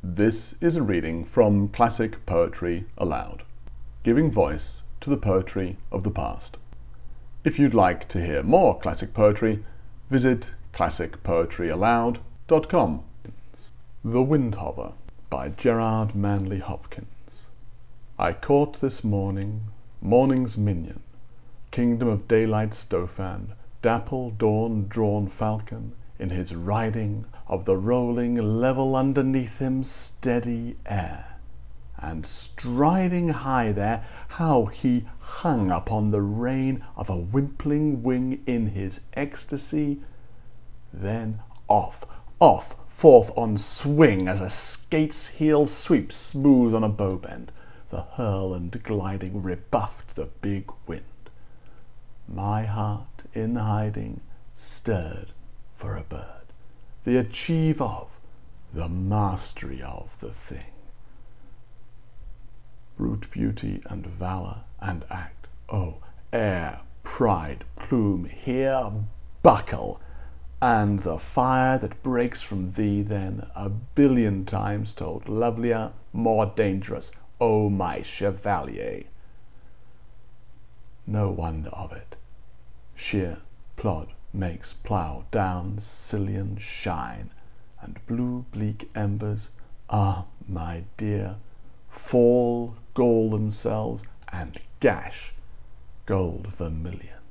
This is a reading from Classic Poetry Aloud, giving voice to the poetry of the past. If you'd like to hear more classic poetry, visit classicpoetryaloud.com. The Windhover by Gerard Manley Hopkins. I caught this morning, morning's minion, kingdom of daylight's dauphin, dapple dawn-drawn falcon, in his riding of the rolling level underneath him steady air, and striding high there, how he hung upon the rein of a wimpling wing in his ecstasy, then off, forth on swing as a skate's heel sweeps smooth on a bow bend, the hurl and gliding rebuffed the big wind. My heart in hiding stirred for a bird, the achieve of, the mastery of the thing. Brute beauty and valour and act, oh, air, pride, plume, here buckle, and the fire that breaks from thee then, a billion times told, lovelier, more dangerous, O my chevalier. No wonder of it, sheer plod makes plough down Scillian shine, and blue bleak embers, ah, my dear, fall gall themselves and gash gold vermilion.